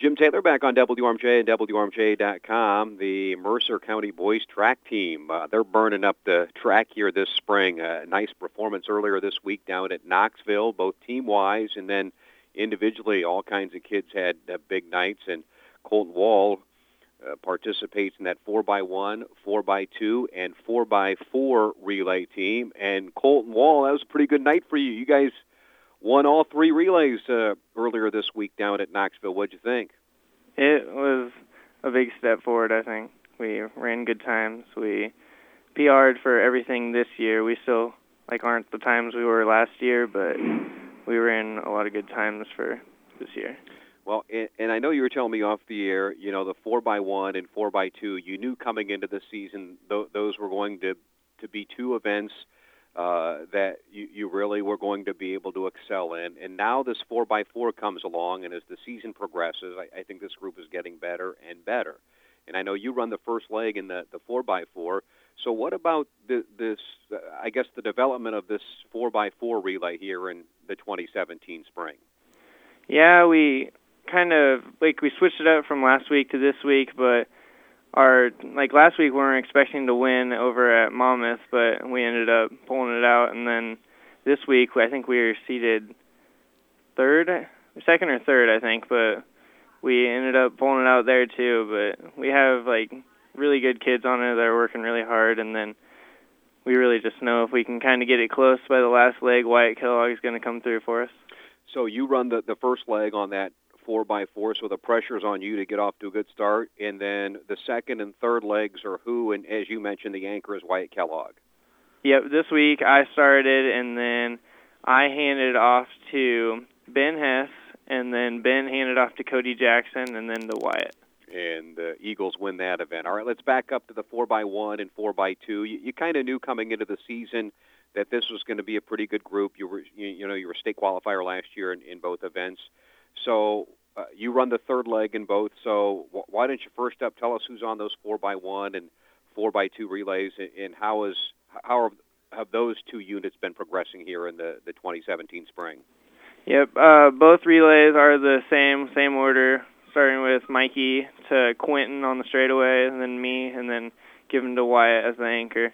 Jim Taylor back on WRMJ and WRMJ.com. The Mercer County boys track team, they're burning up the track here this spring. A nice performance earlier this week down at Knoxville, both team-wise and then individually. All kinds of kids had big nights, and Colton Wall participates in that 4x1, 4x2, and 4x4 relay team. And Colton Wall, that was a pretty good night for you. You guys won all three relays earlier this week down at Knoxville. What'd you think? It was a big step forward, I think. We ran good times. We PR'd for everything this year. We still aren't the times we were last year, but we ran a lot of good times for this year. Well, and I know you were telling me off the air, the 4x1 and 4x2, you knew coming into the season those were going to be two events that you really were going to be able to excel in. And now this 4x4 comes along, and as the season progresses, I think this group is getting better and better. And I know you run the first leg in the 4x4. So what about the development of this 4x4 relay here in the 2017 spring? Yeah, we kind of, we switched it up from last week to this week, but last week we weren't expecting to win over at Monmouth, but we ended up pulling it out. And then this week, I think we were seated second or third, I think, but we ended up pulling it out there too. But we have really good kids on it that are working really hard, and then we really just know if we can kind of get it close by the last leg, Wyatt Kellogg is going to come through for us. So you run the first leg on that 4x4, so the pressure's on you to get off to a good start, and then the second and third legs are who? And as you mentioned, the anchor is Wyatt Kellogg. Yep, this week I started, and then I handed off to Ben Hess, and then Ben handed off to Cody Jackson, and then to Wyatt. And the Eagles win that event. All right, let's back up to the 4x1 and 4x2. You kind of knew coming into the season that this was going to be a pretty good group. You were a state qualifier last year in both events. So you run the third leg in both. So why don't you first up tell us who's on those 4x1 and 4x2 relays, and how have those two units been progressing here in the 2017 spring? Yep, both relays are the same order, starting with Mikey to Quentin on the straightaway, and then me, and then given to Wyatt as the anchor.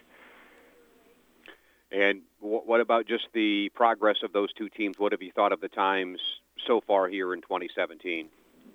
And what about just the progress of those two teams? What have you thought of the times so far here in 2017?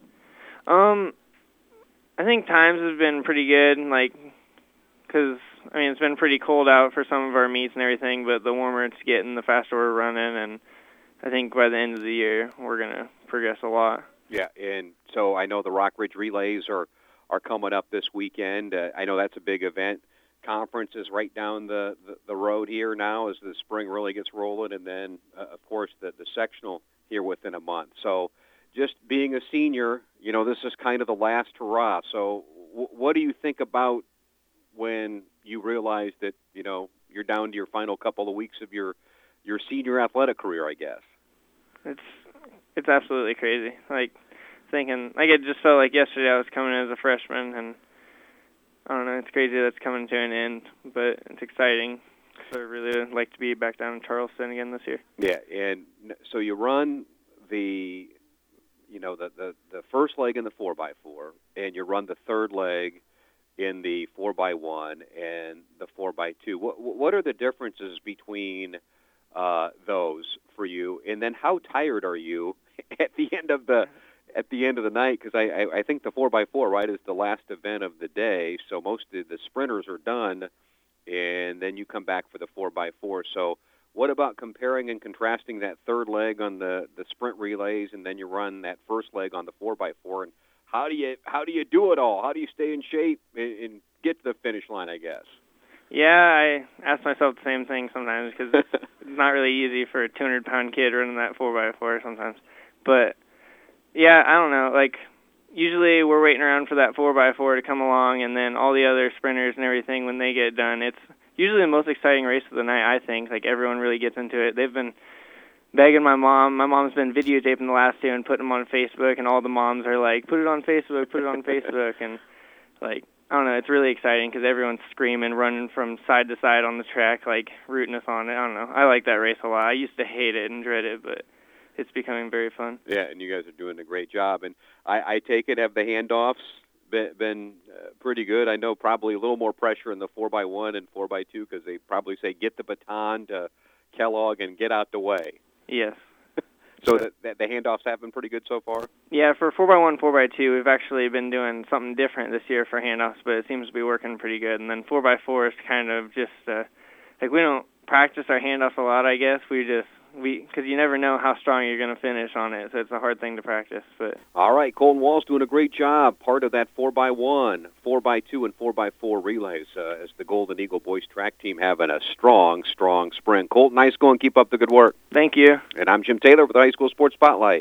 I think times have been pretty good, because, it's been pretty cold out for some of our meets and everything, but the warmer it's getting, the faster we're running, and I think by the end of the year, we're going to progress a lot. Yeah, and so I know the Rock Ridge Relays are coming up this weekend. I know that's a big event. Conference is right down the road here now as the spring really gets rolling, and then, of course, the sectional here within a month. So just being a senior, this is kind of the last hurrah. So what do you think about when you realize that, you're down to your final couple of weeks of your senior athletic career, I guess? It's absolutely crazy. Thinking, it just felt like yesterday I was coming in as a freshman, and I don't know, it's crazy that's coming to an end, but it's exciting. So I really would like to be back down in Charleston again this year. Yeah, and so you run the first leg in the 4x4, and you run the third leg in the 4x1 and the 4x2. What are the differences between those for you? And then how tired are you at the end of the night? Because I think the 4x4, right, is the last event of the day, so most of the sprinters are done, and then you come back for the 4x4. So what about comparing and contrasting that third leg on the sprint relays, and then you run that first leg on the 4x4, and how do you do it all? How do you stay in shape and get to the finish line, I guess? Yeah, I ask myself the same thing sometimes, because it's not really easy for a 200-pound kid running that 4x4 sometimes. But yeah, I don't know. Usually we're waiting around for that 4x4 to come along, and then all the other sprinters and everything, when they get done, it's usually the most exciting race of the night, I think. Everyone really gets into it. They've been begging my mom. My mom's been videotaping the last two and putting them on Facebook, and all the moms are like, put it on Facebook, put it on Facebook. And, I don't know, it's really exciting because everyone's screaming, running from side to side on the track, rooting us on it. I don't know. I like that race a lot. I used to hate it and dread it, but it's becoming very fun. Yeah, and you guys are doing a great job. And I take it, have the handoffs been pretty good? I know probably a little more pressure in the 4x1 and 4x2 because they probably say get the baton to Kellogg and get out the way. Yes. So the handoffs have been pretty good so far? Yeah, for 4x1, 4x2, we've actually been doing something different this year for handoffs, but it seems to be working pretty good. And then 4x4 is kind of just, like, we don't practice our handoffs a lot, I guess. Because you never know how strong you're going to finish on it, so it's a hard thing to practice. But all right, Colton Wall's doing a great job, part of that 4x1, 4x2, and 4x4 relays as the Golden Eagle boys track team having a strong, strong sprint. Colton, nice going. Keep up the good work. Thank you. And I'm Jim Taylor with the High School Sports Spotlight.